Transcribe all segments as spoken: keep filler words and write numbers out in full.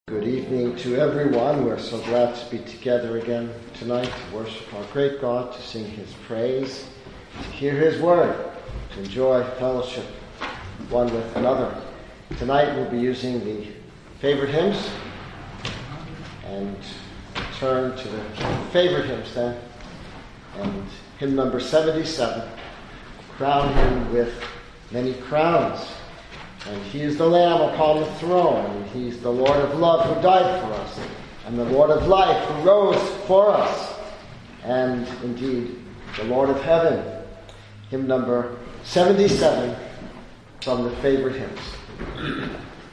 Good evening to everyone. We're so glad to be together again tonight to worship our great God, to sing His praise, to hear His word, to enjoy fellowship one with another. Tonight we'll be using the favorite hymns and turn to the favorite hymns then. And hymn number seventy-seven, Crown Him with Many Crowns. And He is the Lamb upon the throne, and He's the Lord of love who died for us, and the Lord of life who rose for us, and indeed the Lord of heaven. Hymn number seventy-seven from the favorite hymns.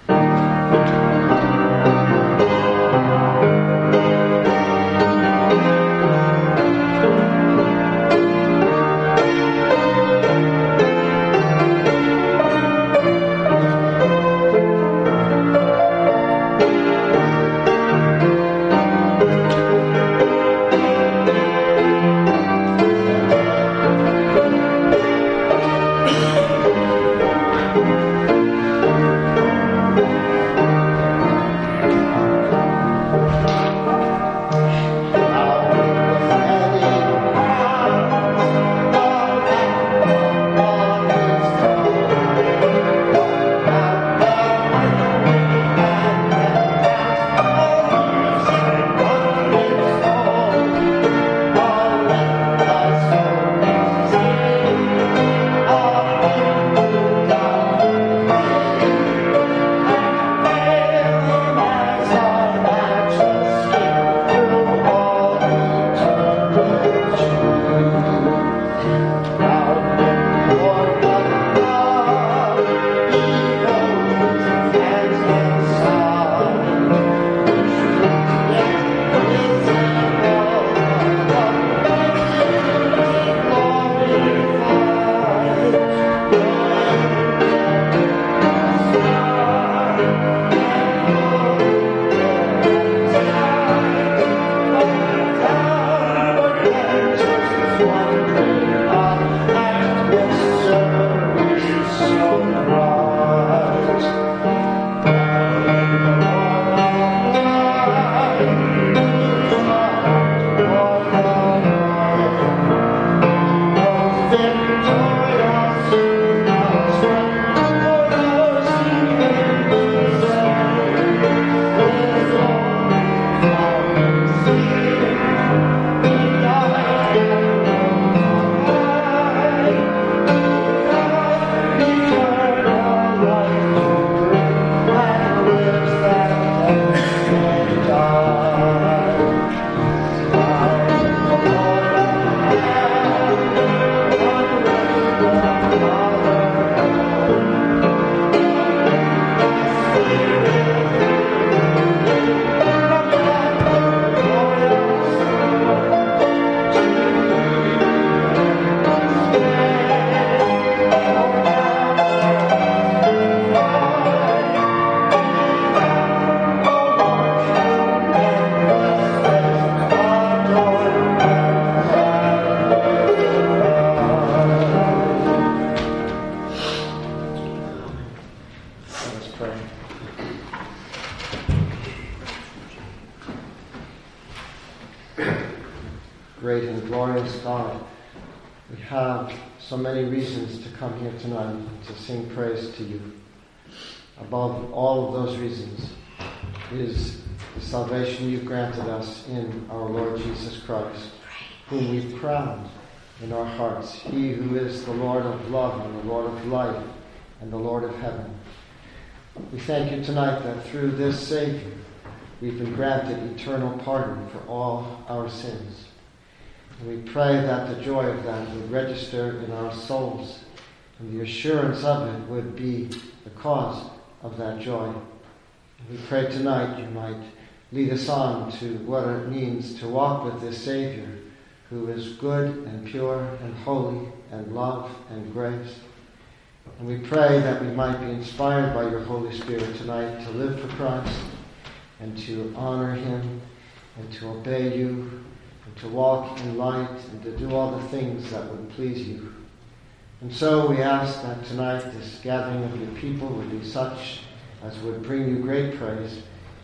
Great and glorious God, we have so many reasons to come here tonight to sing praise to you. Above all of those reasons is the salvation you've granted us in our Lord Jesus Christ, whom we've crowned in our hearts, He who is the Lord of love and the Lord of life and the Lord of heaven. We thank you tonight that through this Savior we've been granted eternal pardon for all our sins. And we pray that the joy of that would register in our souls, and the assurance of it would be the cause of that joy. And we pray tonight you might lead us on to what it means to walk with this Savior, who is good and pure and holy and love and grace. And we pray that we might be inspired by your Holy Spirit tonight to live for Christ and to honor Him and to obey you, and to walk in light, and to do all the things that would please you. And so we ask that tonight this gathering of your people would be such as would bring you great praise,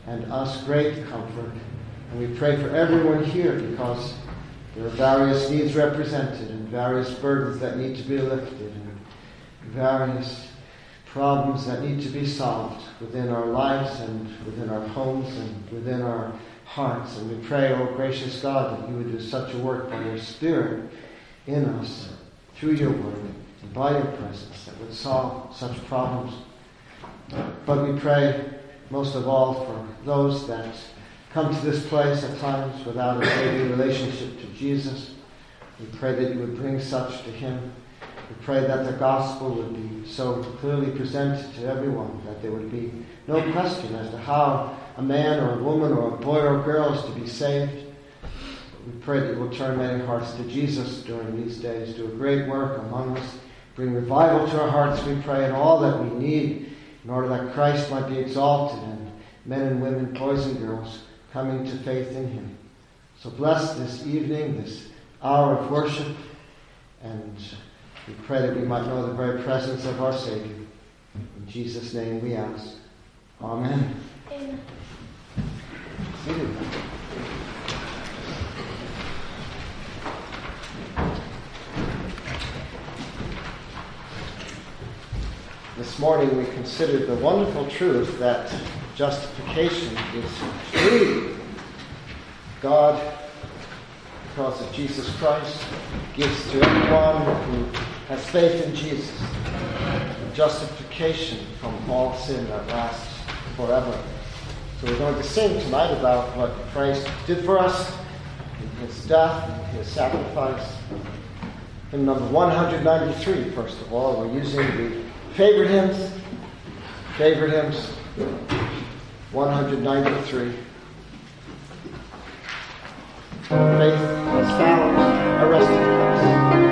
and us great comfort. And we pray for everyone here because there are various needs represented and various burdens that need to be lifted and various problems that need to be solved within our lives and within our homes and within our hearts. And we pray, oh gracious God, that you would do such a work by your Spirit in us, through your word, and by your presence that would solve such problems. But we pray most of all for those that come to this place at times without a daily relationship to Jesus. We pray that you would bring such to him. We pray that the gospel would be so clearly presented to everyone that there would be no question as to how a man or a woman or a boy or girl is to be saved. We pray that you will turn many hearts to Jesus during these days. Do a great work among us. Bring revival to our hearts, we pray, and all that we need in order that Christ might be exalted and men and women, boys and girls, coming to faith in him. So bless this evening, this hour of worship, and we pray that we might know the very presence of our Savior. In Jesus' name we ask. Amen. Amen. Seated. This morning we considered the wonderful truth that justification is free. God, because of Jesus Christ, gives to everyone who has faith in Jesus justification from all sin that lasts forever. So we're going to sing tonight about what Christ did for us in his death and his sacrifice. Hymn number one ninety-three, first of all. We're using the favorite hymns. Favorite hymns. one ninety-three. Faith has found a resting place.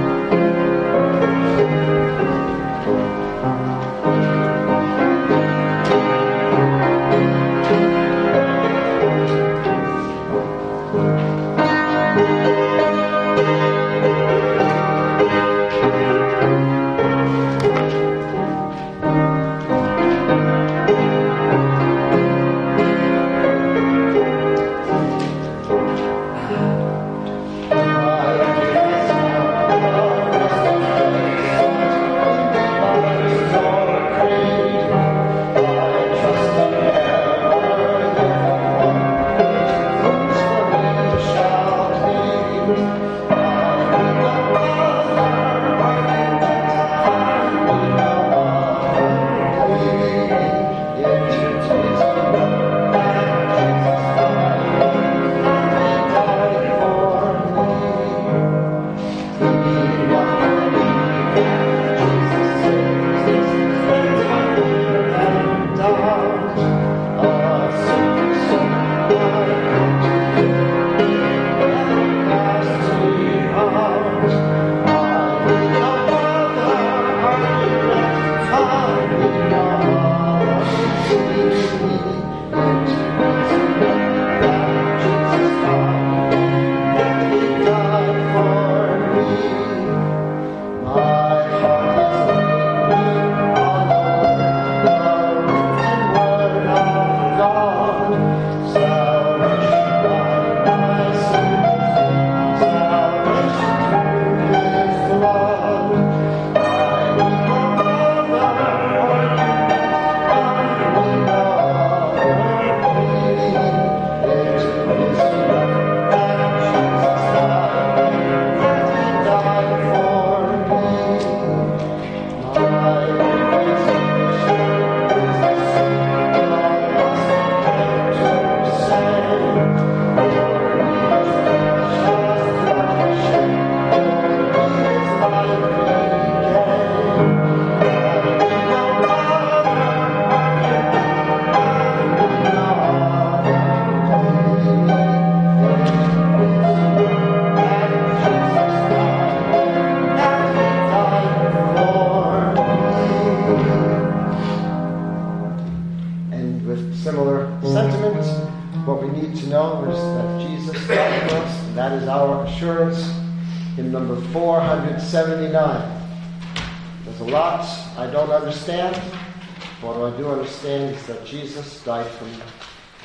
seventy-nine. There's a lot I don't understand. What I do understand is that Jesus died for me.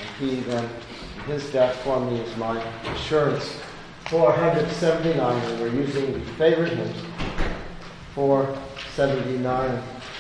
And he then, in his death for me, is my assurance. four seventy-nine, and we're using the favorite hymns. four seventy-nine.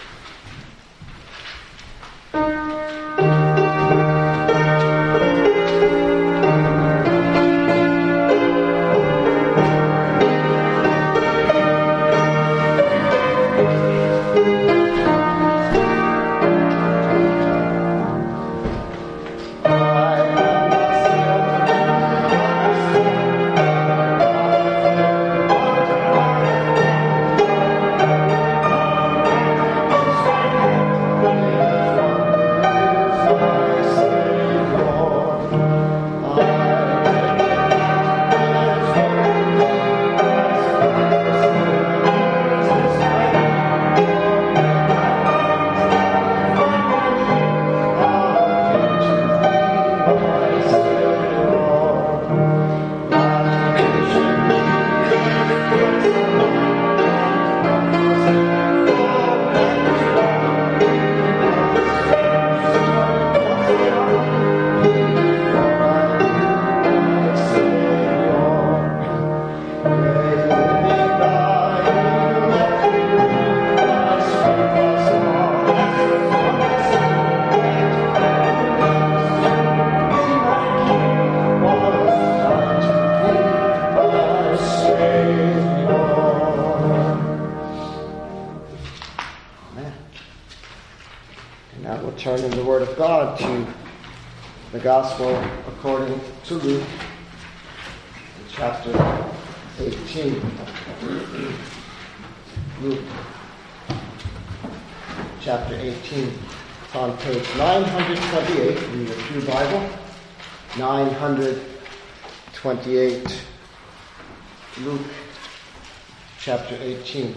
Turn in the Word of God to the Gospel according to Luke, chapter eighteen. Luke, chapter eighteen. It's on page nine twenty-eight in the Pew Bible. nine twenty-eight. Luke, chapter eighteen.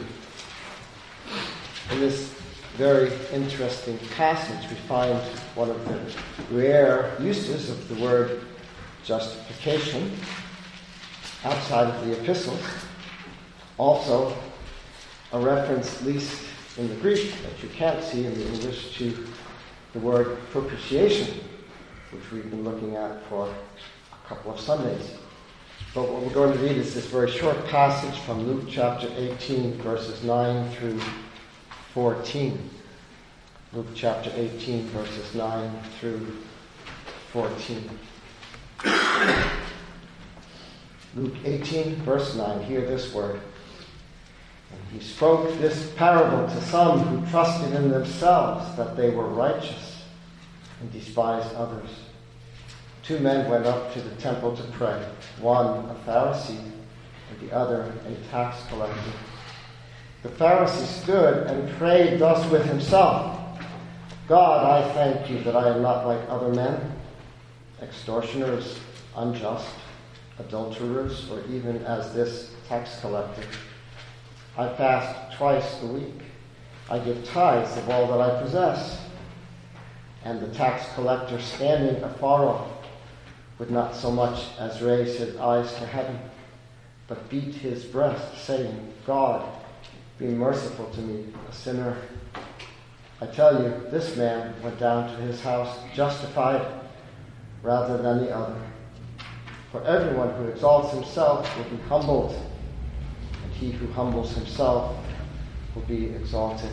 In this very interesting passage, we find one of the rare uses of the word justification outside of the epistles. Also, a reference, at least in the Greek, that you can't see in the English, to the word propitiation, which we've been looking at for a couple of Sundays. But what we're going to read is this very short passage from Luke chapter eighteen, verses nine through fourteen. Luke chapter eighteen, verses nine through fourteen. Luke eighteen, verse nine, hear this word. And he spoke this parable to some who trusted in themselves that they were righteous and despised others. Two men went up to the temple to pray, one a Pharisee and the other a tax collector. The Pharisee stood and prayed thus with himself, God, I thank you that I am not like other men, extortioners, unjust, adulterers, or even as this tax collector. I fast twice a week. I give tithes of all that I possess. And the tax collector, standing afar off, would not so much as raise his eyes to heaven, but beat his breast, saying, God, be merciful to me, a sinner. I tell you, this man went down to his house justified rather than the other. For everyone who exalts himself will be humbled, and he who humbles himself will be exalted.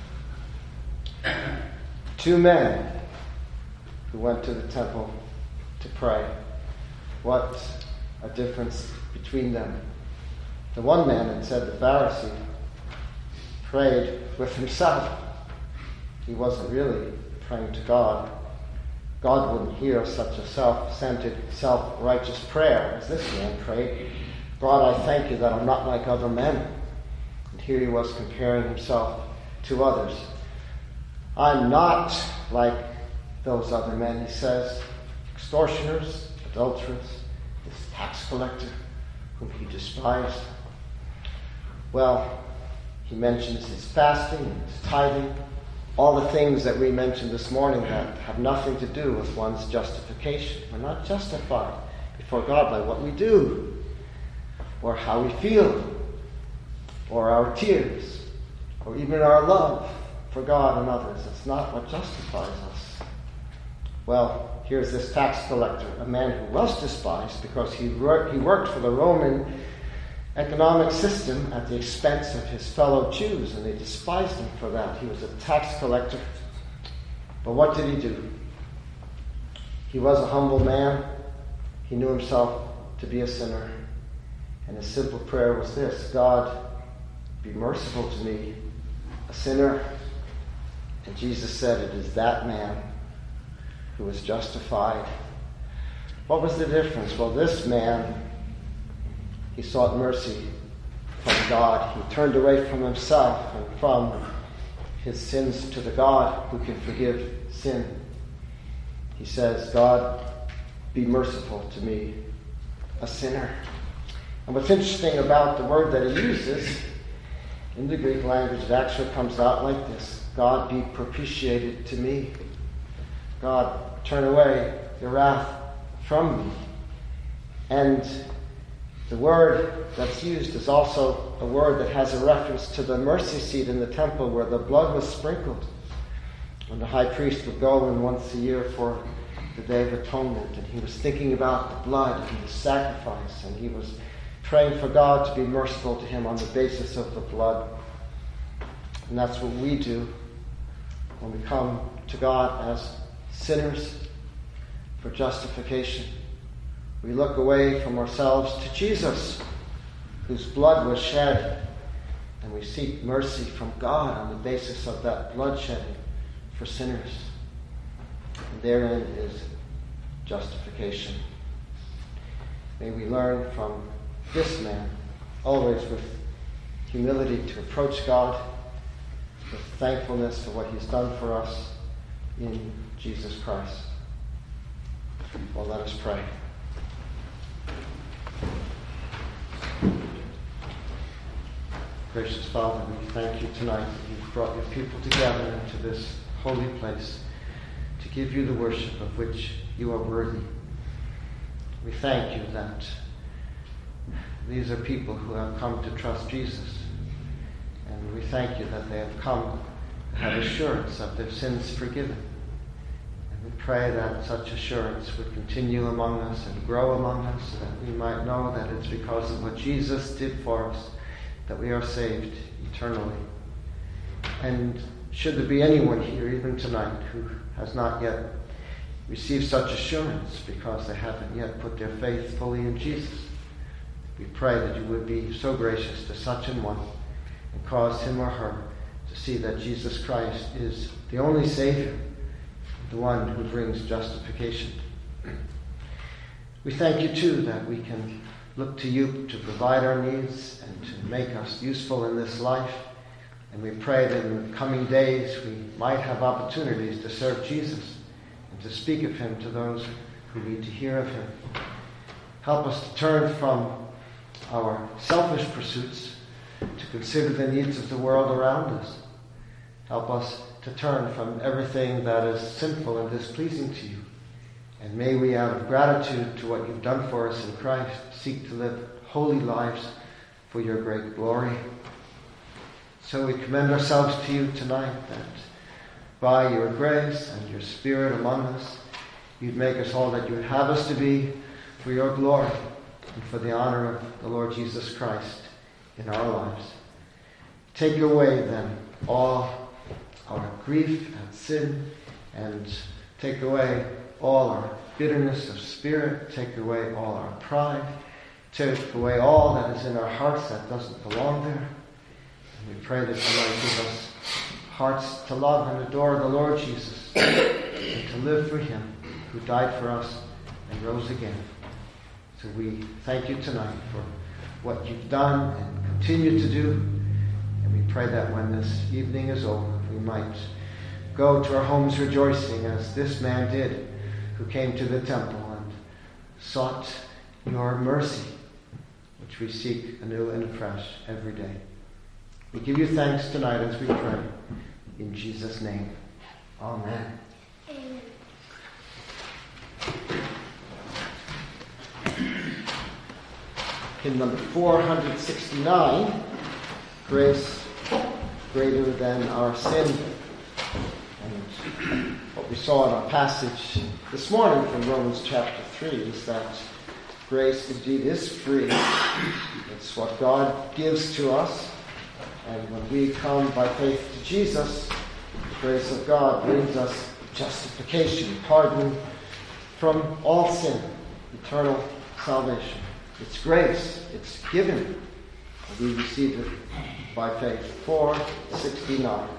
Two men who went to the temple to pray. What a difference between them. The one man, it said, the Pharisee, prayed with himself. He wasn't really praying to God. God wouldn't hear such a self-centered, self-righteous prayer as this man prayed. God, I thank you that I'm not like other men. And here he was comparing himself to others. I'm not like those other men, he says, extortioners, adulterers, this tax collector whom he despised. Well, he mentions his fasting and his tithing, all the things that we mentioned this morning that have nothing to do with one's justification. We're not justified before God by what we do, or how we feel, or our tears, or even our love for God and others. It's not what justifies us. Well, here's this tax collector, a man who was despised because he worked, he worked for the Roman economic system at the expense of his fellow Jews, and they despised him for that. He was a tax collector. But what did he do? He was a humble man. He knew himself to be a sinner. And his simple prayer was this: God, be merciful to me, a sinner. And Jesus said, it is that man who was justified. What was the difference? Well, this man, he sought mercy from God. He turned away from himself and from his sins to the God who can forgive sin. He says, God, be merciful to me, a sinner. And what's interesting about the word that he uses, in the Greek language, it actually comes out like this: God, be propitiated to me. God, turn away your wrath from me. And the word that's used is also a word that has a reference to the mercy seat in the temple where the blood was sprinkled. When the high priest would go in once a year for the Day of Atonement, and he was thinking about the blood and the sacrifice, and he was praying for God to be merciful to him on the basis of the blood. And that's what we do when we come to God as sinners for justification. We look away from ourselves to Jesus, whose blood was shed, and we seek mercy from God on the basis of that bloodshedding for sinners. And therein is justification. May we learn from this man, always with humility, to approach God with thankfulness for what he's done for us in Jesus Christ. Well, let us pray. Gracious Father, we thank you tonight that you've brought your people together into this holy place to give you the worship of which you are worthy. We thank you that these are people who have come to trust Jesus. And we thank you that they have come to have assurance of their sins forgiven. And we pray that such assurance would continue among us and grow among us, so that we might know that it's because of what Jesus did for us that we are saved eternally. And should there be anyone here, even tonight, who has not yet received such assurance because they haven't yet put their faith fully in Jesus, we pray that you would be so gracious to such an one and cause him or her to see that Jesus Christ is the only Savior, the one who brings justification. We thank you too that we can look to you to provide our needs and to make us useful in this life. And we pray that in the coming days we might have opportunities to serve Jesus and to speak of him to those who need to hear of him. Help us to turn from our selfish pursuits to consider the needs of the world around us. Help us to turn from everything that is sinful and displeasing to you. And may we, out of gratitude to what you've done for us in Christ, seek to live holy lives for your great glory. So we commend ourselves to you tonight, that by your grace and your Spirit among us, you'd make us all that you would have us to be for your glory and for the honor of the Lord Jesus Christ in our lives. Take away then all our grief and sin, and take away all our bitterness of spirit, take away all our pride, take away all that is in our hearts that doesn't belong there. And we pray that you might give us hearts to love and adore the Lord Jesus and to live for him who died for us and rose again. So we thank you tonight for what you've done and continue to do. And we pray that when this evening is over, we might go to our homes rejoicing as this man did, who came to the temple and sought your mercy, which we seek anew and afresh every day. We give you thanks tonight as we pray. In Jesus' name, amen. Amen. Hymn number four sixty-nine, Grace Greater Than Our Sin. And what we saw saw in our passage this morning from Romans chapter three is that grace indeed is free. It's what God gives to us. And when we come by faith to Jesus, the grace of God brings us justification, pardon from all sin, eternal salvation. It's grace. It's given. And we receive it by faith. four sixty-nine.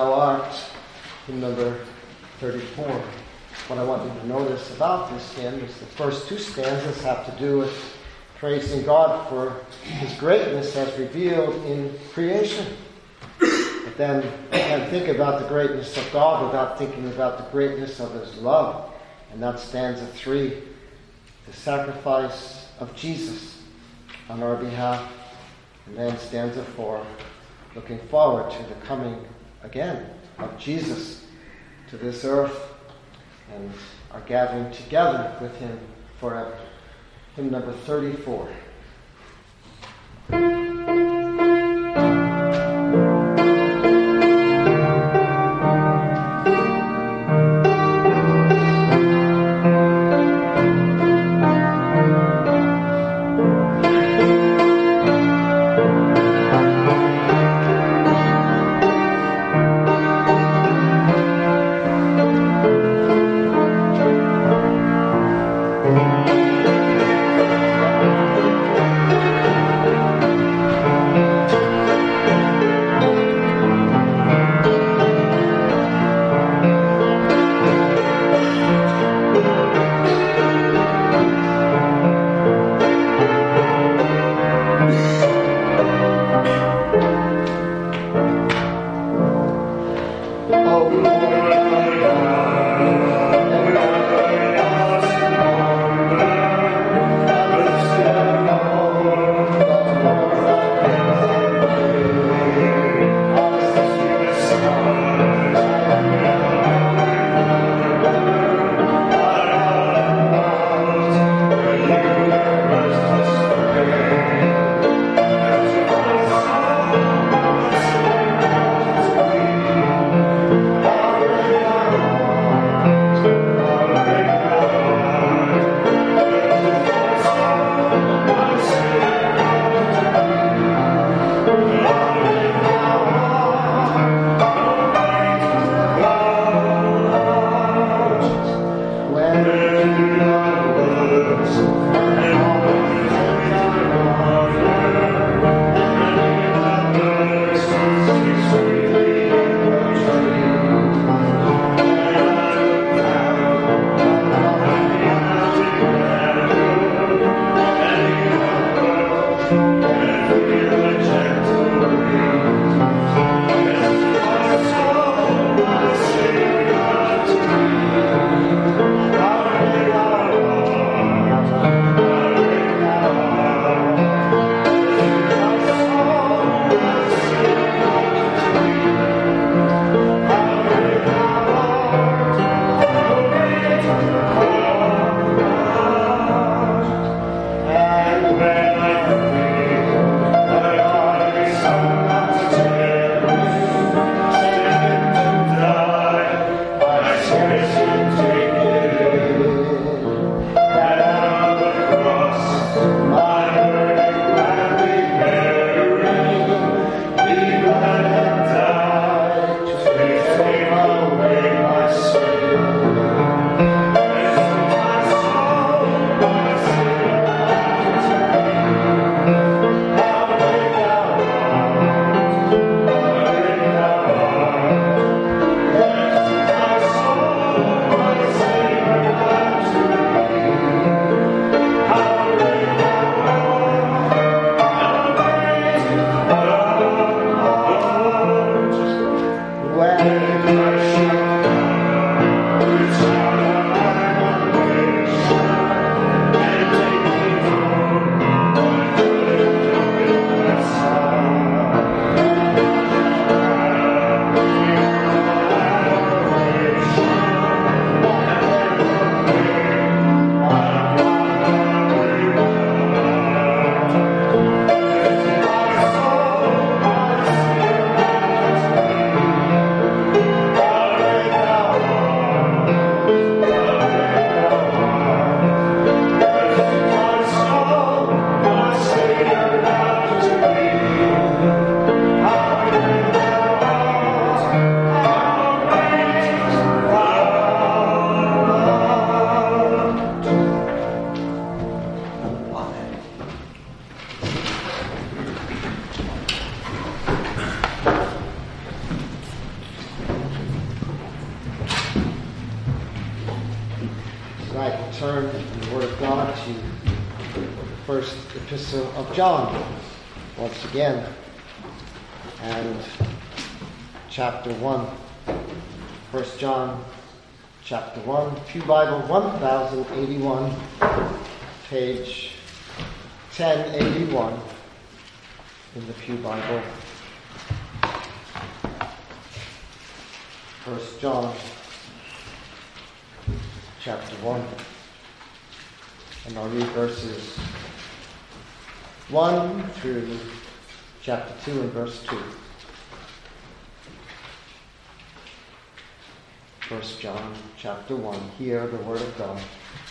thou art, hymn number thirty-four. What I want you to notice about this hymn is the first two stanzas have to do with praising God for his greatness as revealed in creation. But then you can't think about the greatness of God without thinking about the greatness of his love. And that's stanza three, the sacrifice of Jesus on our behalf. And then stanza four, looking forward to the coming again of Jesus to this earth and our gathering together with him forever. Hymn number thirty-four. tonight we'll turn in the Word of God to the first epistle of John once again, and chapter one. First John chapter one, Pew Bible one thousand eighty-one, page ten eighty-one in the Pew Bible. First John chapter one, and I'll read verses one through chapter two and verse two. First John chapter one, hear the word of God.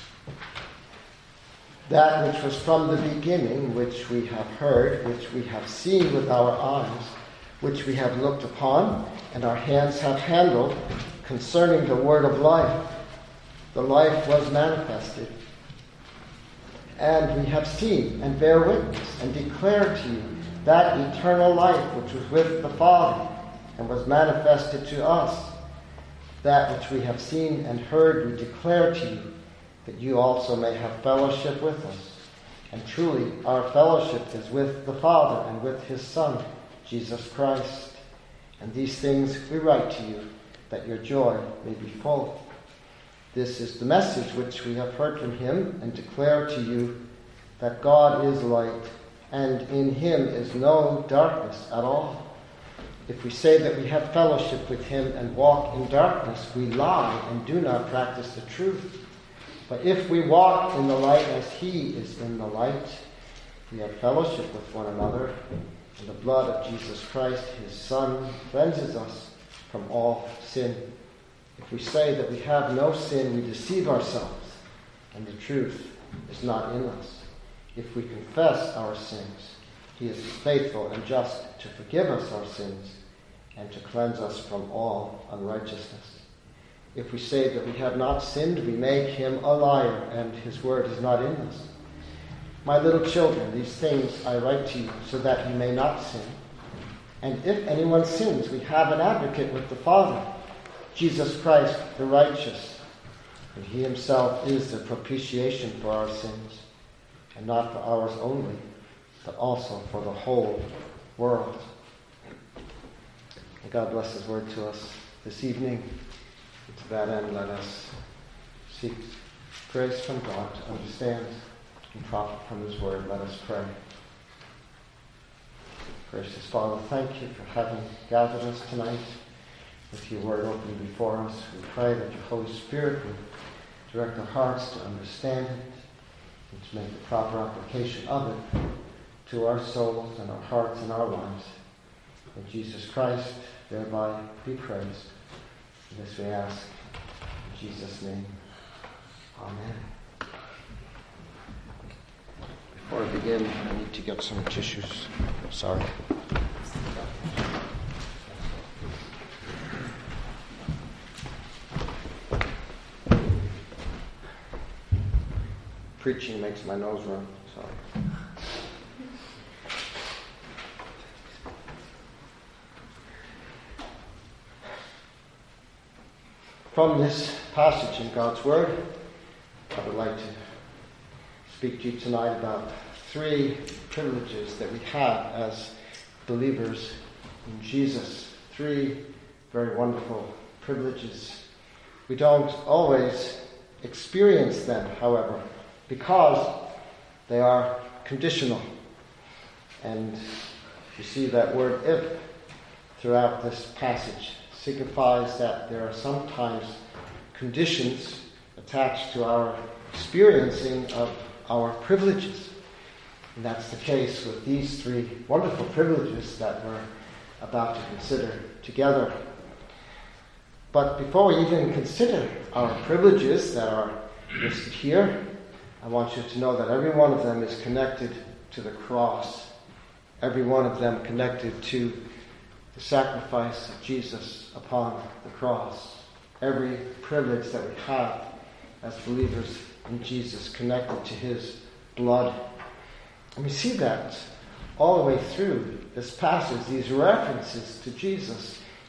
That which was from the beginning, which we have heard, which we have seen with our eyes, which we have looked upon, and our hands have handled, concerning the word of life. The life was manifested, and we have seen and bear witness and declare to you that eternal life which was with the Father and was manifested to us. That which we have seen and heard we declare to you, that you also may have fellowship with us. And truly our fellowship is with the Father and with his Son, Jesus Christ. And these things we write to you, that your joy may be full. This is the message which we have heard from him and declare to you, that God is light, and in him is no darkness at all. If we say that we have fellowship with him and walk in darkness, we lie and do not practice the truth. But if we walk in the light as he is in the light, we have fellowship with one another, and the blood of Jesus Christ, his Son, cleanses us from all sin. If we say that we have no sin, we deceive ourselves, and the truth is not in us. If we confess our sins, he is faithful and just to forgive us our sins and to cleanse us from all unrighteousness. If we say that we have not sinned, we make him a liar, and his word is not in us. My little children, these things I write to you so that you may not sin. And if anyone sins, we have an advocate with the Father, Jesus Christ the righteous, and he himself is the propitiation for our sins, and not for ours only, but also for the whole world. May God bless his word to us this evening. And to that end, let us seek grace from God to understand and profit from his word. Let us pray. Gracious Father, thank you for having gathered us tonight with your word open before us. We pray that your Holy Spirit will direct our hearts to understand it and to make the proper application of it to our souls and our hearts and our lives. In Jesus Christ, thereby be praised. This we ask in Jesus' name. Amen. Before I begin, I need to get some tissues. Sorry. Preaching makes my nose run. Sorry. From this passage in God's Word, I would like to speak to you tonight about three privileges that we have as believers in Jesus. Three very wonderful privileges. We don't always experience them, however, because they are conditional. And you see that word if throughout this passage signifies that there are sometimes conditions attached to our experiencing of our privileges. And that's the case with these three wonderful privileges that we're about to consider together. But before we even consider our privileges that are listed here, I want you to know that every one of them is connected to the cross. Every one of them connected to the sacrifice of Jesus upon the cross. Every privilege that we have as believers in Jesus connected to his blood. And we see that all the way through this passage, these references to Jesus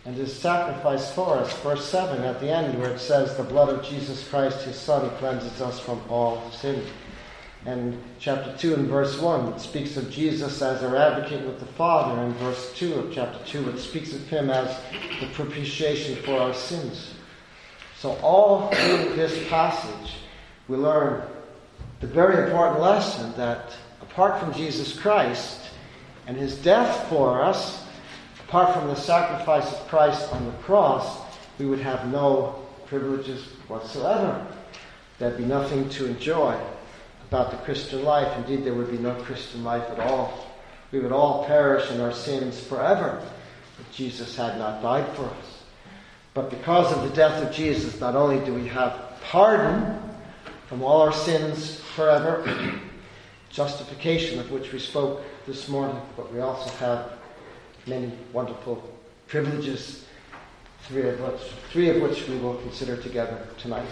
and his sacrifice for us. Verse seven at the end where it says, the blood of Jesus Christ, his Son, cleanses us from all sin. And chapter two and verse one, it speaks of Jesus as our advocate with the Father. And verse two of chapter two, it speaks of him as the propitiation for our sins. So all through this passage, we learn the very important lesson that apart from Jesus Christ and his death for us, apart from the sacrifice of Christ on the cross, we would have no privileges whatsoever. There'd be nothing to enjoy about the Christian life. Indeed, there would be no Christian life at all. We would all perish in our sins forever if Jesus had not died for us. But because of the death of Jesus, not only do we have pardon from all our sins forever, justification of which we spoke this morning, but we also have many wonderful privileges, three of which, three of which we will consider together tonight.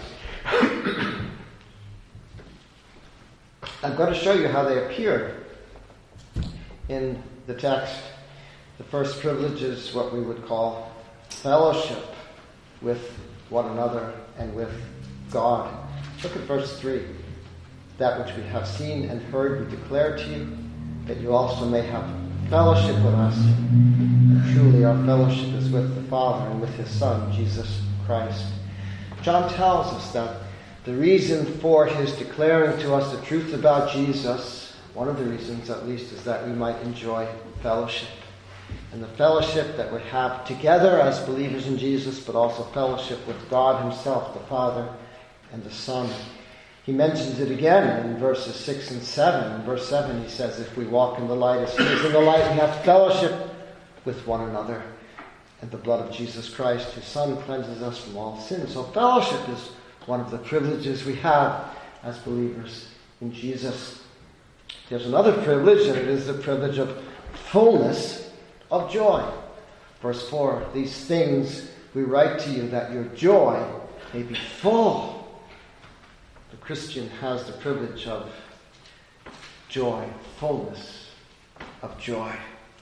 I'm going to show you how they appear in the text. The first privilege is what we would call fellowship with one another and with God. Look at verse three. That which we have seen and heard we declare to you, that you also may have fellowship with us. And truly our fellowship is with the Father and with his Son, Jesus Christ. John tells us that the reason for his declaring to us the truth about Jesus, one of the reasons at least, is that we might enjoy fellowship. And the fellowship that we have together as believers in Jesus, but also fellowship with God himself, the Father and the Son. He mentions it again in verses six and seven. In verse seven he says, if we walk in the light as he is in the light, we have fellowship with one another. And the blood of Jesus Christ, his Son, cleanses us from all sin. So fellowship is one of the privileges we have as believers in Jesus. There's another privilege, and it is the privilege of fullness of joy. Verse four, these things we write to you that your joy may be full. The Christian has the privilege of joy, fullness of joy.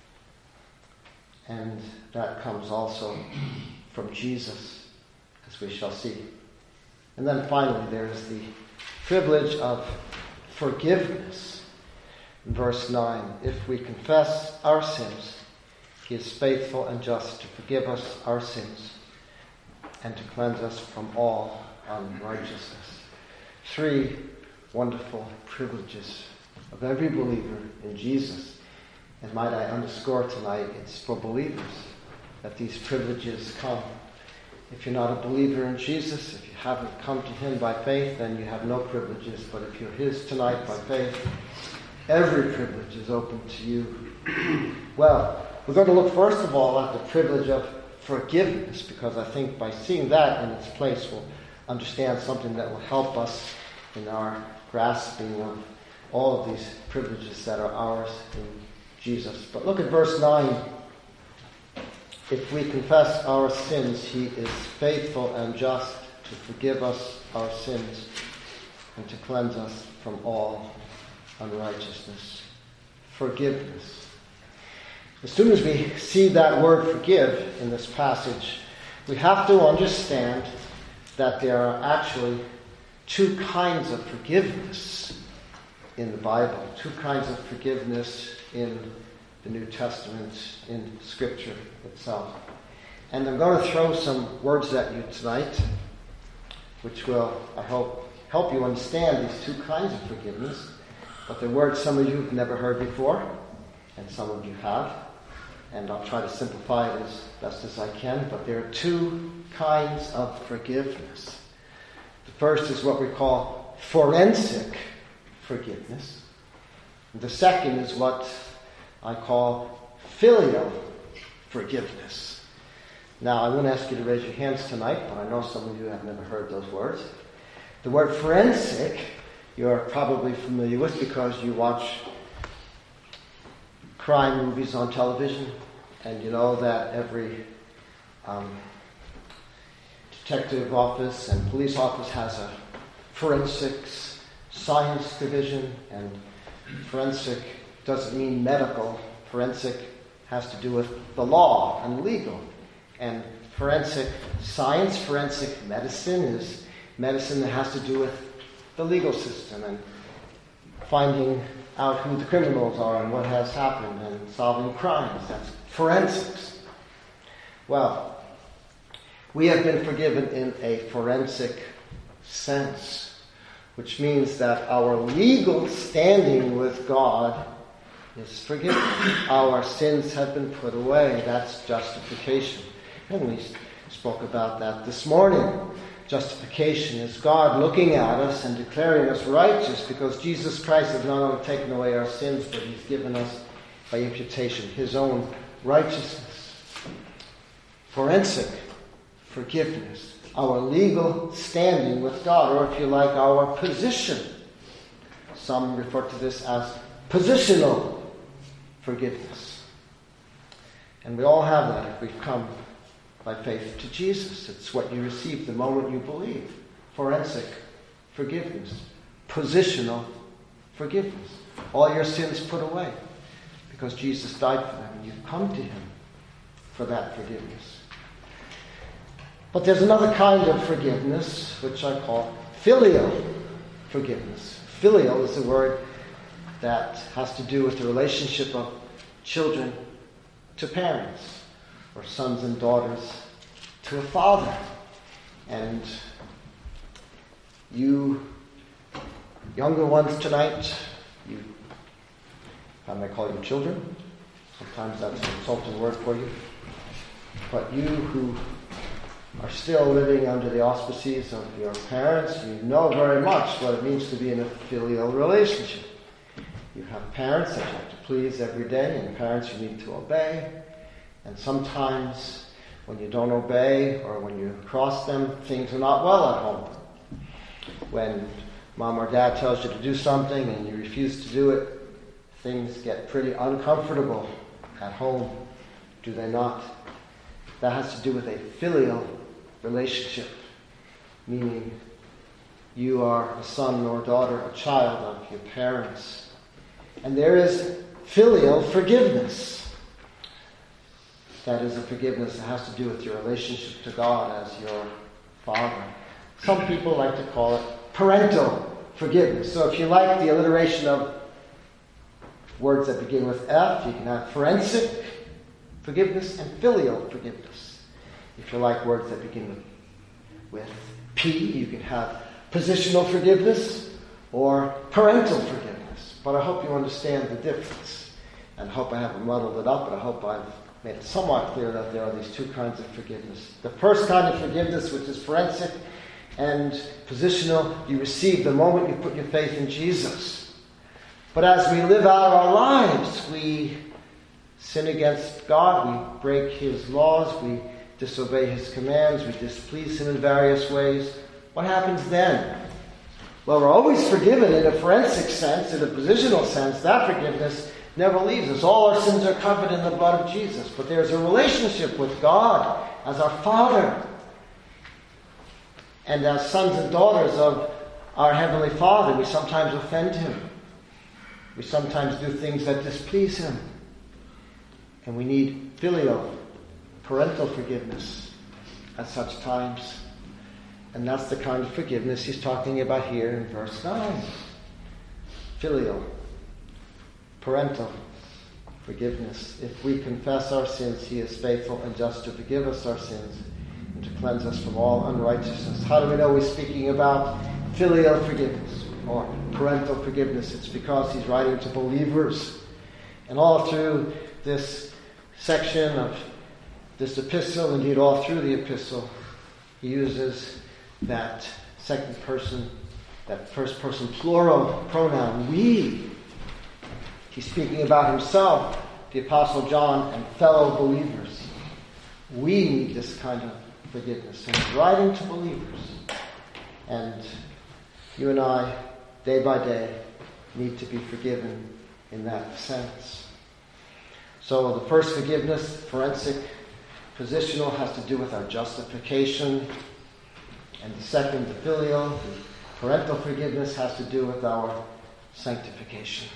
And that comes also from Jesus, as we shall see. And then finally, there is the privilege of forgiveness. In verse nine, if we confess our sins, he is faithful and just to forgive us our sins and to cleanse us from all unrighteousness. Three wonderful privileges of every believer in Jesus. And might I underscore tonight, it's for believers that these privileges come. If you're not a believer in Jesus, if you haven't come to him by faith, then you have no privileges. But if you're his tonight by faith, every privilege is open to you. Well, we're going to look first of all at the privilege of forgiveness, because I think by seeing that in its place, we'll understand something that will help us in our grasping of all of these privileges that are ours in Jesus. But look at verse nine. If we confess our sins, he is faithful and just to forgive us our sins and to cleanse us from all unrighteousness. Forgiveness. As soon as we see that word forgive in this passage, we have to understand that there are actually two kinds of forgiveness in the Bible, two kinds of forgiveness in the New Testament, in Scripture itself. And I'm going to throw some words at you tonight, which will, I hope, help you understand these two kinds of forgiveness. But they're words some of you have never heard before, and some of you have. And I'll try to simplify it as best as I can. But there are two kinds of forgiveness. The first is what we call forensic forgiveness. And the second is what I call filial forgiveness. Now, I won't ask you to raise your hands tonight, but I know some of you have never heard those words. The word forensic, you're probably familiar with because you watch crime movies on television, and you know that every um, detective office and police office has a forensics science division, and forensic doesn't mean medical. Forensic has to do with the law and legal. And forensic science, forensic medicine is medicine that has to do with the legal system and finding out who the criminals are and what has happened and solving crimes. That's forensics. Well, we have been forgiven in a forensic sense, which means that our legal standing with God is forgiven. Our sins have been put away. That's justification. And we spoke about that this morning. Justification is God looking at us and declaring us righteous because Jesus Christ has not only taken away our sins, but he's given us, by imputation, his own righteousness. Forensic forgiveness. Our legal standing with God, or if you like, our position. Some refer to this as positional forgiveness. And we all have that if we've come by faith to Jesus. It's what you receive the moment you believe. Forensic forgiveness. Positional forgiveness. All your sins put away because Jesus died for them and you've come to him for that forgiveness. But there's another kind of forgiveness which I call filial forgiveness. Filial is a word that has to do with the relationship of children to parents, or sons and daughters to a father. And you younger ones tonight, you, I may call you children. Sometimes that's an insulting word for you. But you who are still living under the auspices of your parents, you know very much what it means to be in a filial relationship. You have parents that you have to please every day, and parents you need to obey. And sometimes when you don't obey or when you cross them, things are not well at home. When mom or dad tells you to do something and you refuse to do it, things get pretty uncomfortable at home, do they not? That has to do with a filial relationship, meaning you are a son or daughter, a child of your parents. And there is filial forgiveness. That is a forgiveness that has to do with your relationship to God as your Father. Some people like to call it parental forgiveness. So if you like the alliteration of words that begin with F, you can have forensic forgiveness and filial forgiveness. If you like words that begin with, with P, you can have positional forgiveness or parental forgiveness. But I hope you understand the difference. And I hope I haven't muddled it up, but I hope I've made it somewhat clear that there are these two kinds of forgiveness. The first kind of forgiveness, which is forensic and positional, you receive the moment you put your faith in Jesus. But as we live out our lives, we sin against God, we break his laws, we disobey his commands, we displease him in various ways. What happens then? Well, we're always forgiven in a forensic sense, in a positional sense. That forgiveness never leaves us. All our sins are covered in the blood of Jesus. But there's a relationship with God as our Father. And as sons and daughters of our Heavenly Father, we sometimes offend him. We sometimes do things that displease him. And we need filial, parental forgiveness at such times. And that's the kind of forgiveness he's talking about here in verse nine. Filial, parental forgiveness. If we confess our sins, he is faithful and just to forgive us our sins and to cleanse us from all unrighteousness. How do we know he's speaking about filial forgiveness or parental forgiveness? It's because he's writing to believers. And all through this section of this epistle, indeed all through the epistle, he uses that second person, that first person plural pronoun, we. He's speaking about himself, the Apostle John, and fellow believers. We need this kind of forgiveness. And he's writing to believers. And you and I, day by day, need to be forgiven in that sense. So the first forgiveness, forensic, positional, has to do with our justification. And the second, the filial, the parental forgiveness, has to do with our sanctification.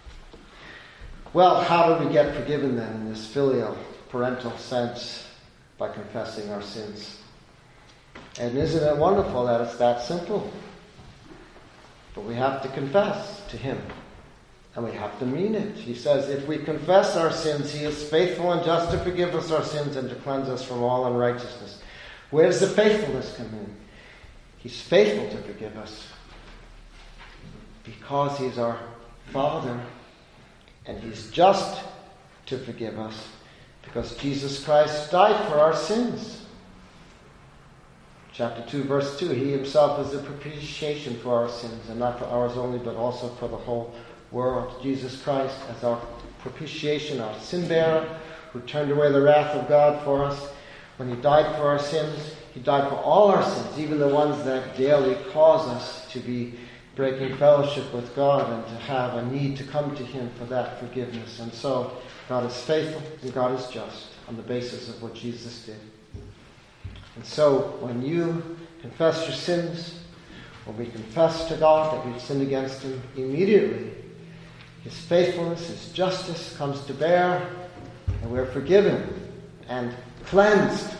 Well, how do we get forgiven then in this filial, parental sense? by confessing our sins. And isn't it wonderful that it's that simple? But we have to confess to him. And we have to mean it. He says, if we confess our sins, he is faithful and just to forgive us our sins and to cleanse us from all unrighteousness. Where does the faithfulness come in? He's faithful to forgive us because he's our Father, and he's just to forgive us because Jesus Christ died for our sins. Chapter two, verse two, he himself is the propitiation for our sins, and not for ours only, but also for the whole world. Jesus Christ as our propitiation, our sin bearer, who turned away the wrath of God for us. When he died for our sins, he died for all our sins, even the ones that daily cause us to be breaking fellowship with God and to have a need to come to him for that forgiveness. And so God is faithful and God is just on the basis of what Jesus did. And so when you confess your sins, when we confess to God that we've sinned against him, immediately his faithfulness, his justice comes to bear, and we're forgiven and cleansed.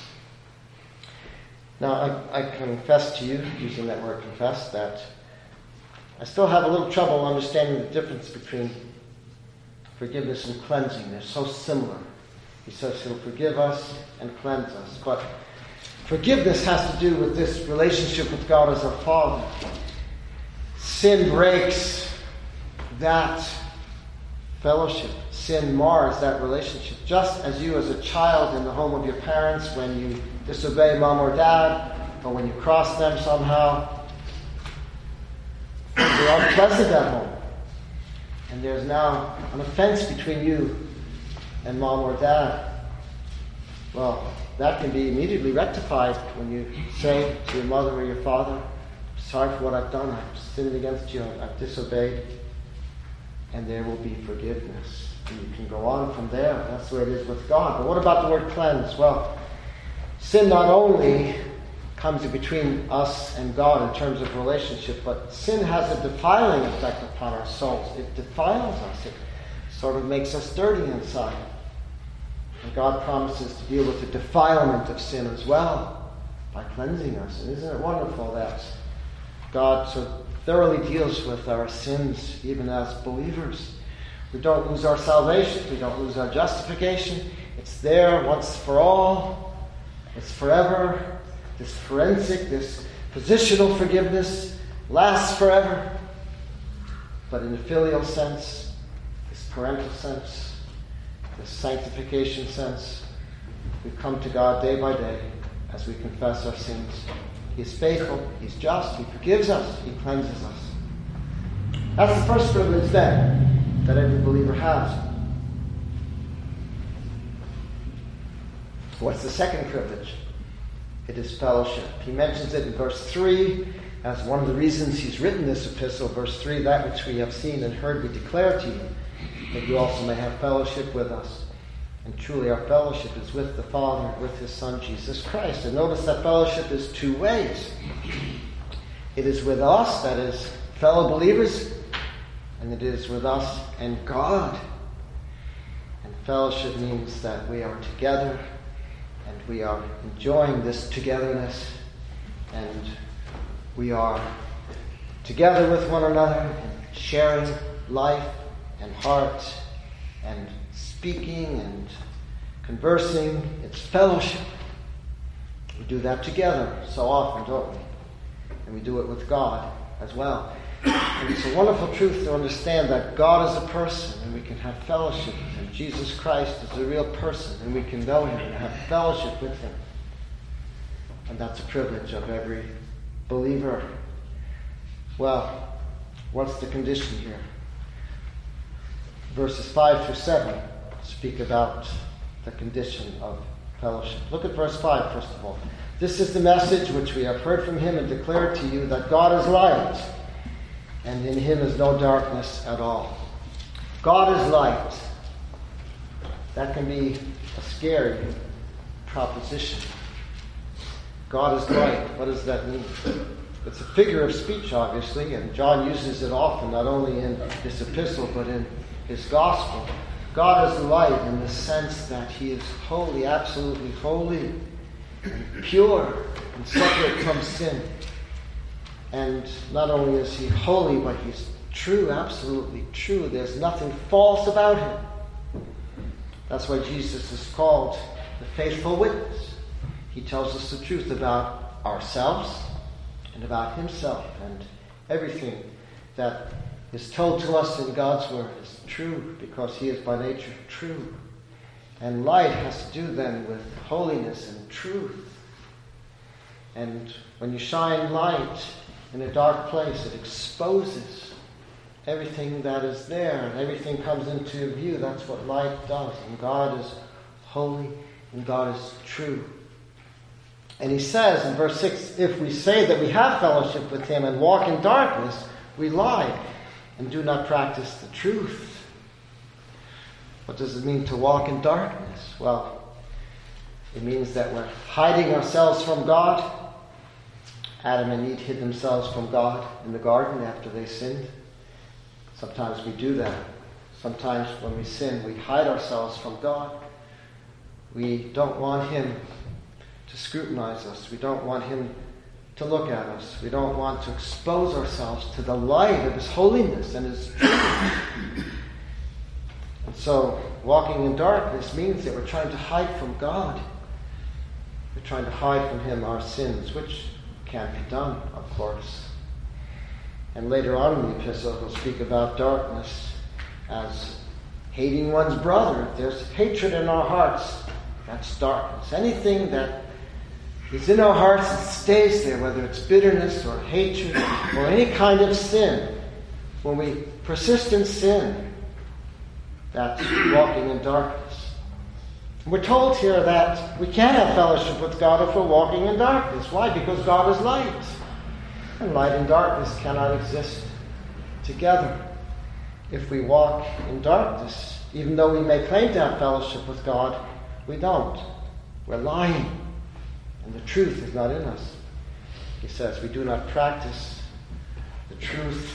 Now, I, I confess to you, using that word confess, that I still have a little trouble understanding the difference between forgiveness and cleansing. They're so similar. He says he'll forgive us and cleanse us. But forgiveness has to do with this relationship with God as our Father. Sin breaks that fellowship. Sin mars that relationship. Just as you as a child in the home of your parents, when you disobey mom or dad, or when you cross them somehow, you're unpleasant at home. And there's now an offense between you and mom or dad. Well, that can be immediately rectified when you say to your mother or your father, sorry for what I've done, I've sinned against you, I've disobeyed. And there will be forgiveness. And you can go on from there. That's the way it is with God. But what about the word cleanse? Well, sin not only comes in between us and God in terms of relationship, but sin has a defiling effect upon our souls. It defiles us. It sort of makes us dirty inside. And God promises to deal with the defilement of sin as well by cleansing us. And isn't it wonderful that God so thoroughly deals with our sins even as believers? We don't lose our salvation. We don't lose our justification. It's there once for all. It's forever. This forensic, this positional forgiveness lasts forever. But in the filial sense, this parental sense, this sanctification sense, we come to God day by day as we confess our sins. He is faithful, he's just, he forgives us, he cleanses us. That's the first privilege then that every believer has. What's the second privilege? It is fellowship. He mentions it in verse three as one of the reasons he's written this epistle. Verse three, that which we have seen and heard we declare to you, that you also may have fellowship with us. And truly our fellowship is with the Father, with his Son, Jesus Christ. And notice that fellowship is two ways. It is with us, that is, fellow believers, and it is with us and God. And fellowship means that we are together, and we are enjoying this togetherness, and we are together with one another, and sharing life and heart, and speaking and conversing. It's fellowship. We do that together so often, don't we? And we do it with God as well. And it's a wonderful truth to understand that God is a person and we can have fellowship with him. Jesus Christ is a real person and we can know him and have fellowship with him. And that's a privilege of every believer. Well, what's the condition here? Verses five through seven speak about the condition of fellowship. Look at verse five, first of all. This is the message which we have heard from him and declared to you, that God is light, and in him is no darkness at all. God is light. That can be a scary proposition. God is light. What does that mean? It's a figure of speech, obviously, and John uses it often, not only in this epistle, but in his gospel. God is light in the sense that he is holy, absolutely holy, and pure, and separate from sin. And not only is he holy, but he's true, absolutely true. There's nothing false about him. That's why Jesus is called the faithful witness. He tells us the truth about ourselves and about himself, and everything that is told to us in God's word is true because he is by nature true. And light has to do then with holiness and truth. And when you shine light in a dark place, it exposes everything that is there, and everything comes into view. That's what light does. And God is holy, and God is true. And he says in verse six, if we say that we have fellowship with him and walk in darkness, we lie and do not practice the truth. What does it mean to walk in darkness? Well, it means that we're hiding ourselves from God. Adam and Eve hid themselves from God in the garden after they sinned. Sometimes we do that. Sometimes when we sin, we hide ourselves from God. We don't want him to scrutinize us. We don't want him to look at us. We don't want to expose ourselves to the light of his holiness and his truth. And so, walking in darkness means that we're trying to hide from God. We're trying to hide from him our sins, which can't be done, of course. And later on in the epistle, he'll speak about darkness as hating one's brother. If there's hatred in our hearts, that's darkness. Anything that is in our hearts and stays there, whether it's bitterness or hatred or any kind of sin, when we persist in sin, that's walking in darkness. We're told here that we can't have fellowship with God if we're walking in darkness. Why? Because God is light. And light and darkness cannot exist together. If we walk in darkness, even though we may claim to have fellowship with God, we don't. We're lying. And the truth is not in us. He says we do not practice the truth.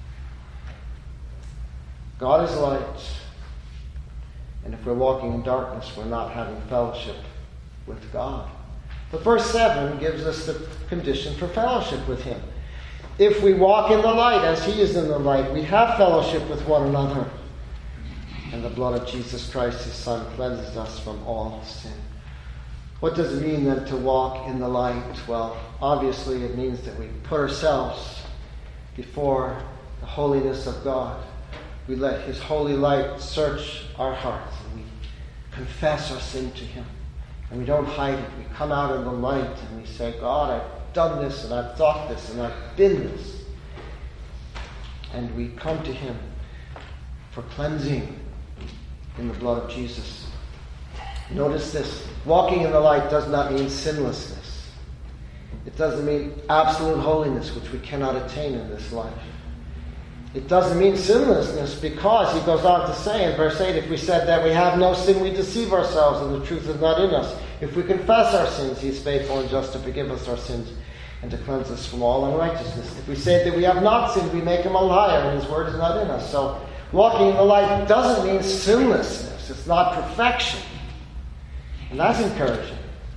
God is light. And if we're walking in darkness, we're not having fellowship with God. But verse seven gives us the condition for fellowship with him. If we walk in the light as he is in the light, we have fellowship with one another. And the blood of Jesus Christ, his Son, cleanses us from all sin. What does it mean then to walk in the light? Well, obviously it means that we put ourselves before the holiness of God. We let his holy light search our hearts, and we confess our sin to him. And we don't hide it. We come out in the light and we say, God, I've done this, and I've thought this, and I've been this. And we come to him for cleansing in the blood of Jesus. Notice this. Walking in the light does not mean sinlessness. It doesn't mean absolute holiness, which we cannot attain in this life. It doesn't mean sinlessness because he goes on to say in verse eight, if we said that we have no sin, we deceive ourselves and the truth is not in us. If we confess our sins, he is faithful and just to forgive us our sins and to cleanse us from all unrighteousness. If we say that we have not sinned, we make him a liar and his word is not in us. So walking in the light doesn't mean sinlessness. It's not perfection. And that's encouraging.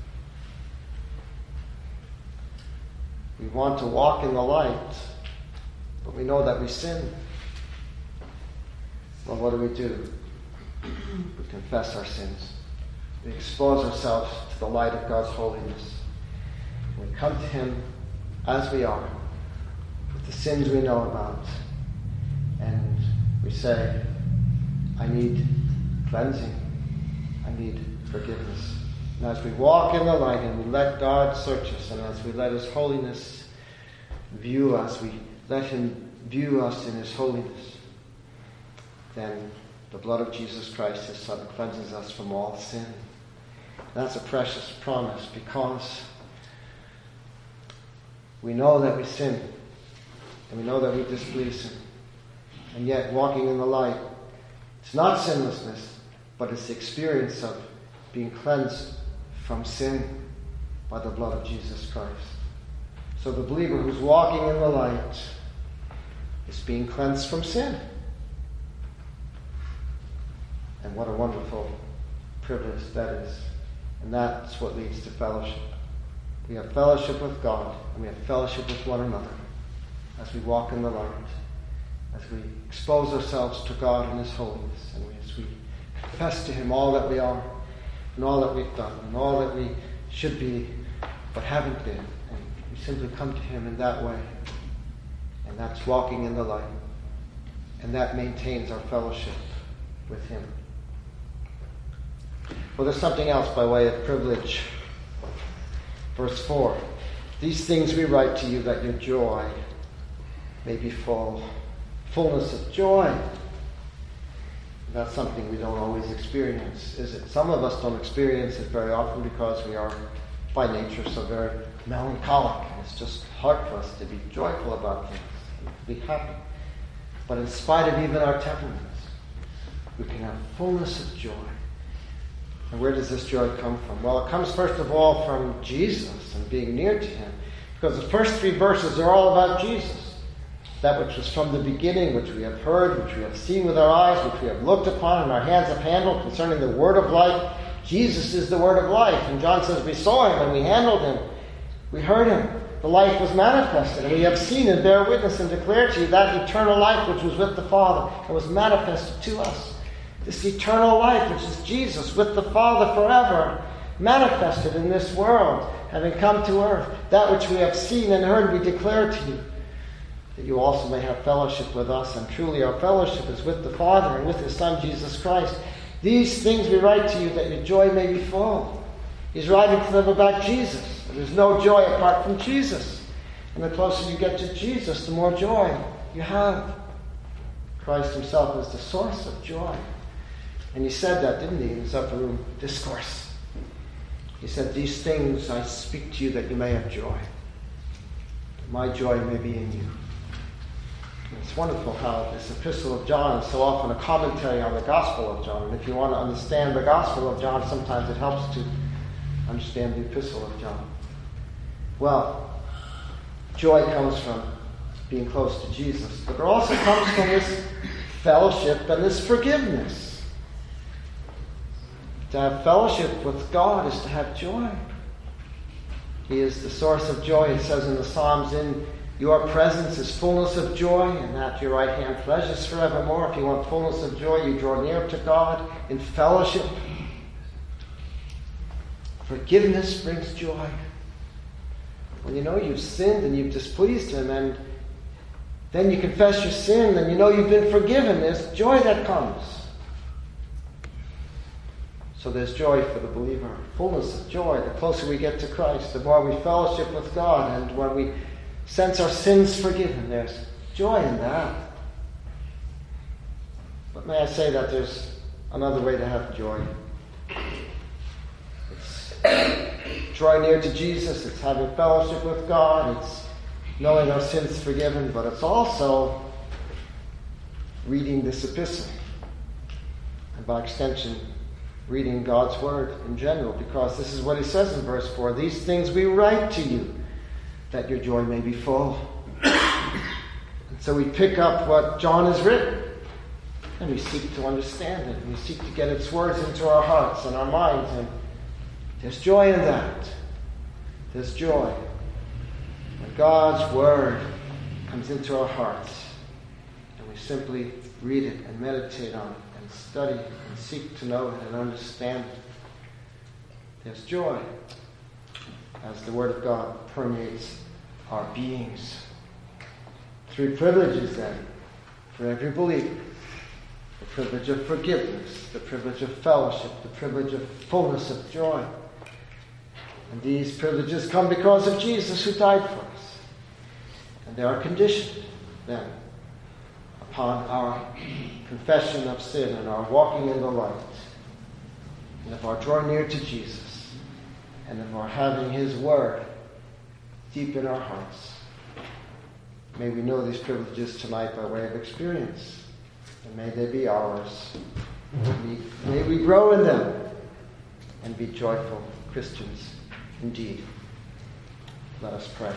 We want to walk in the light, but we know that we sin. Well, what do we do? We confess our sins. We expose ourselves to the light of God's holiness. We come to him as we are, with the sins we know about. And we say, I need cleansing. I need forgiveness. And as we walk in the light and we let God search us, and as we let his holiness view us, we let him view us in his holiness, then the blood of Jesus Christ, his Son, cleanses us from all sin. That's a precious promise because we know that we sin and we know that we displease him. And yet walking in the light, it's not sinlessness, but it's the experience of being cleansed from sin by the blood of Jesus Christ. So the believer who's walking in the light is being cleansed from sin. And what a wonderful privilege that is. And that's what leads to fellowship. We have fellowship with God, and we have fellowship with one another as we walk in the light, as we expose ourselves to God in His holiness, and as we confess to Him all that we are, and all that we've done, and all that we should be, but haven't been. And we simply come to Him in that way. And that's walking in the light. And that maintains our fellowship with Him. Well, there's something else by way of privilege. Verse four. These things we write to you that your joy may be full. Fullness of joy. That's something we don't always experience, is it? Some of us don't experience it very often because we are, by nature, so very melancholic. And it's just hard for us to be joyful about things, to be happy. But in spite of even our temperaments, we can have fullness of joy. And where does this joy come from? Well, it comes first of all from Jesus and being near to Him. Because the first three verses are all about Jesus. That which was from the beginning, which we have heard, which we have seen with our eyes, which we have looked upon and our hands have handled concerning the word of life. Jesus is the word of life. And John says we saw Him and we handled Him. We heard Him. The life was manifested. And we have seen and bear witness and declare to you that eternal life which was with the Father and was manifested to us. This eternal life which is Jesus with the Father forever, manifested in this world, having come to earth. That which we have seen and heard we declare to you, that you also may have fellowship with us. And truly our fellowship is with the Father and with His Son Jesus Christ. These things we write to you that your joy may be full. He's writing to them about Jesus. There's no joy apart from Jesus. And the closer you get to Jesus, the more joy you have. Christ Himself is the source of joy. And He said that, didn't He, in His upper room discourse. He said, these things I speak to you that you may have joy. My joy may be in you. It's wonderful how this epistle of John is so often a commentary on the Gospel of John. And if you want to understand the Gospel of John, sometimes it helps to understand the epistle of John. Well, joy comes from being close to Jesus. But it also comes from this fellowship and this forgiveness. To have fellowship with God is to have joy. He is the source of joy. It says in the Psalms, in your presence is fullness of joy, and at your right hand pleasures forevermore. If you want fullness of joy, you draw near to God in fellowship. Forgiveness brings joy. When you know you've sinned and you've displeased Him, and then you confess your sin and you know you've been forgiven, there's joy that comes. So there's joy for the believer. Fullness of joy. The closer we get to Christ, the more we fellowship with God, and when we sense our sins forgiven, there's joy in that. But may I say that there's another way to have joy. It's drawing near to Jesus. It's having fellowship with God. It's knowing our sins forgiven. But it's also reading this epistle. And by extension, reading God's word in general. Because this is what He says in verse four. These things we write to you, that your joy may be full. And so we pick up what John has written, and we seek to understand it, and we seek to get its words into our hearts and our minds, and there's joy in that. There's joy. When God's word comes into our hearts, and we simply read it and meditate on it, and study it, and seek to know it and understand it, there's joy as the Word of God permeates our beings. Three privileges then for every believer. The privilege of forgiveness, the privilege of fellowship, the privilege of fullness of joy. And these privileges come because of Jesus who died for us. And they are conditioned then upon our confession of sin and our walking in the light, and of our drawing near to Jesus, and of our having His word deep in our hearts. May we know these privileges tonight by way of experience, and may they be ours. May we grow in them and be joyful Christians indeed. Let us pray.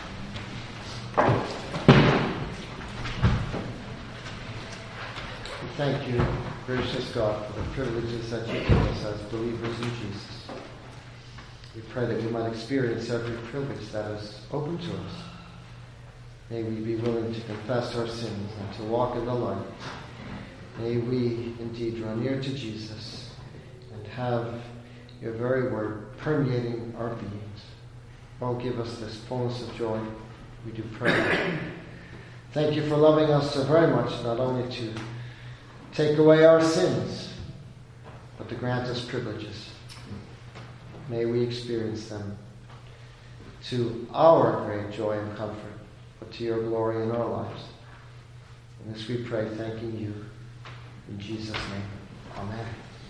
We thank you, gracious God, for the privileges that you give us as believers in Jesus. We pray that we might experience every privilege that is open to us. May we be willing to confess our sins and to walk in the light. May we indeed draw near to Jesus and have your very word permeating our beings. Oh, give us this fullness of joy, we do pray. Thank you for loving us so very much, not only to take away our sins, but to grant us privileges. May we experience them to our great joy and comfort, but to your glory in our lives. And this we pray, thanking you. In Jesus' name, amen.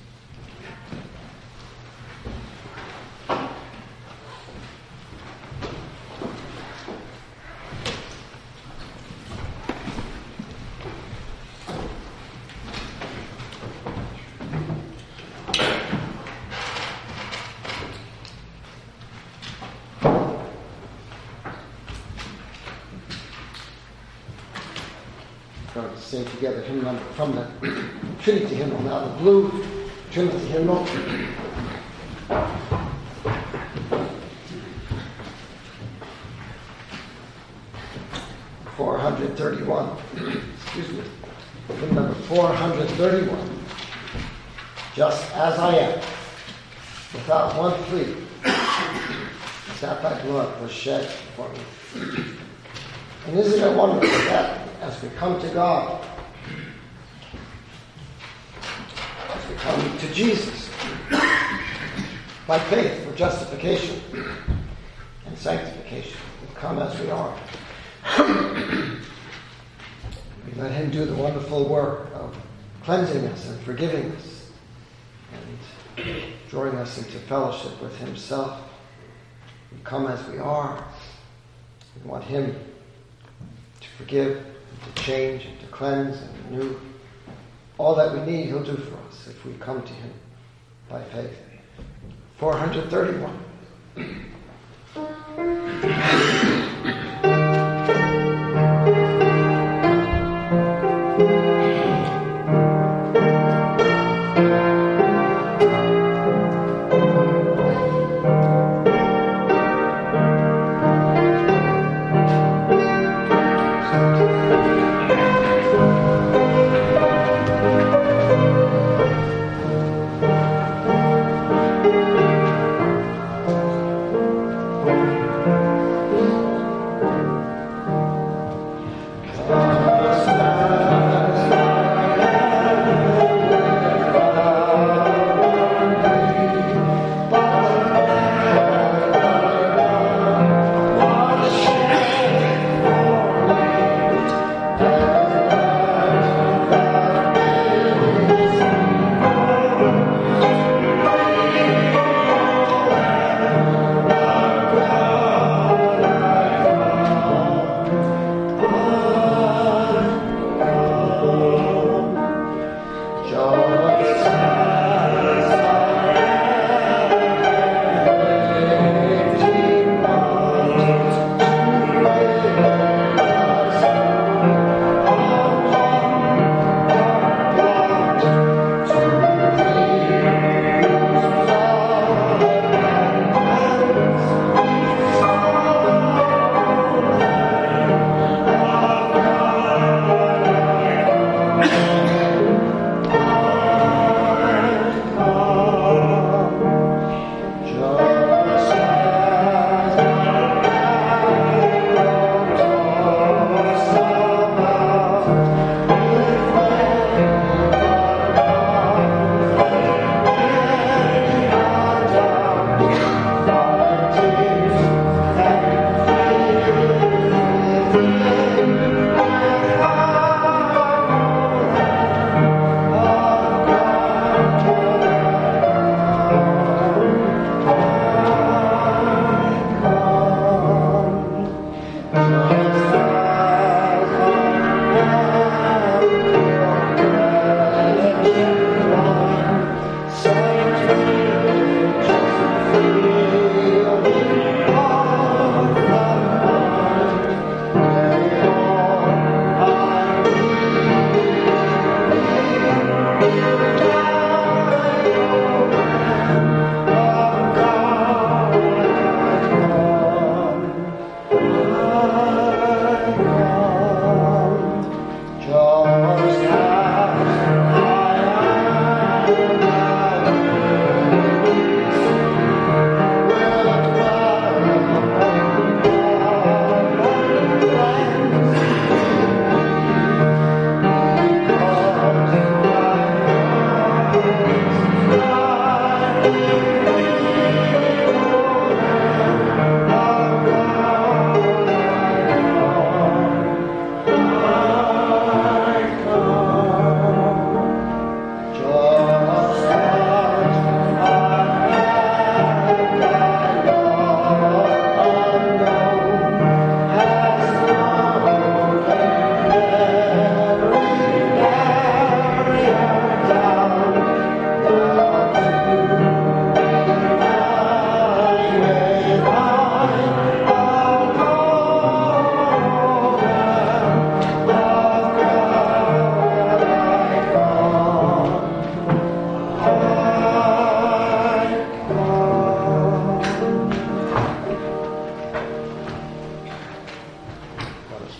Sing together hymn number from the Trinity hymnal. Now the blue Trinity hymnal. four hundred thirty-one. Excuse me. Hymn number four hundred thirty-one. Just as I am, without one plea, that thy blood was shed for me. And isn't it wonderful that as we come to God, as we come to Jesus, by faith for justification and sanctification, we come as we are. We let him do the wonderful work of cleansing us and forgiving us and drawing us into fellowship with himself. We come as we are. We want him to forgive, to change, and to cleanse and renew. All that we need he'll do for us if we come to him by faith. four hundred thirty-one.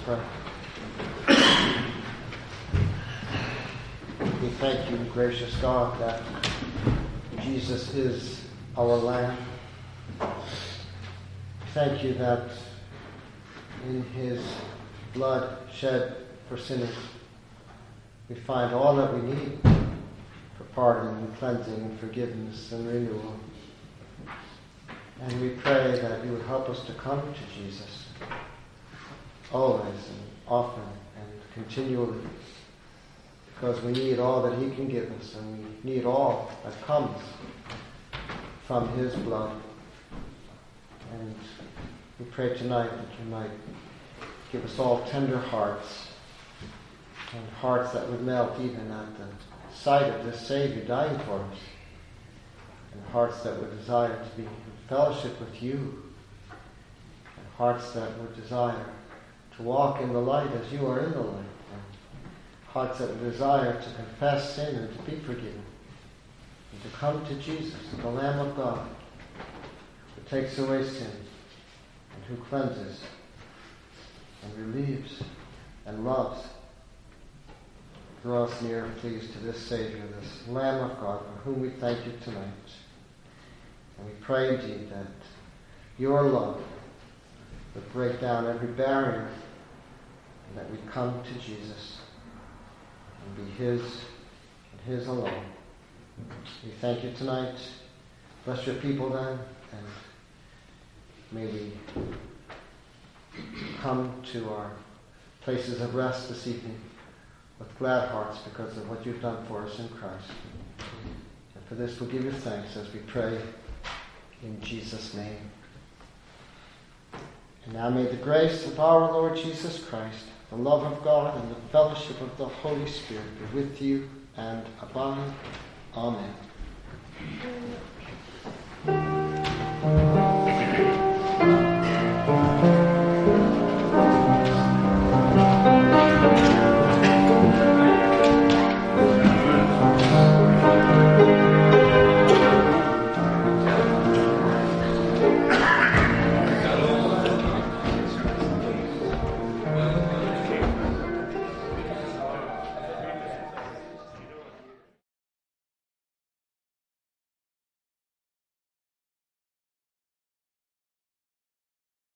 pray. We thank you, gracious God, that Jesus is our Lamb. Thank you that in his blood shed for sinners, we find all that we need for pardon and cleansing and forgiveness and renewal. And we pray that you would help us to come to Jesus always and often and continually, because we need all that he can give us, and we need all that comes from his blood. And we pray tonight that you might give us all tender hearts, and hearts that would melt even at the sight of this Savior dying for us, and hearts that would desire to be in fellowship with you, and hearts that would desire to walk in the light as you are in the light, and hearts that would desire to confess sin and to be forgiven, and to come to Jesus, the Lamb of God, who takes away sin, and who cleanses, and relieves, and loves. Draw us near, please, to this Savior, this Lamb of God, for whom we thank you tonight. And we pray indeed that your love would break down every barrier, and that we come to Jesus and be his and his alone. We thank you tonight. Bless your people then, and may we come to our places of rest this evening with glad hearts because of what you've done for us in Christ. And for this we'll give you thanks as we pray in Jesus' name. And now may the grace of our Lord Jesus Christ, the love of God, and the fellowship of the Holy Spirit be with you and abide. Amen.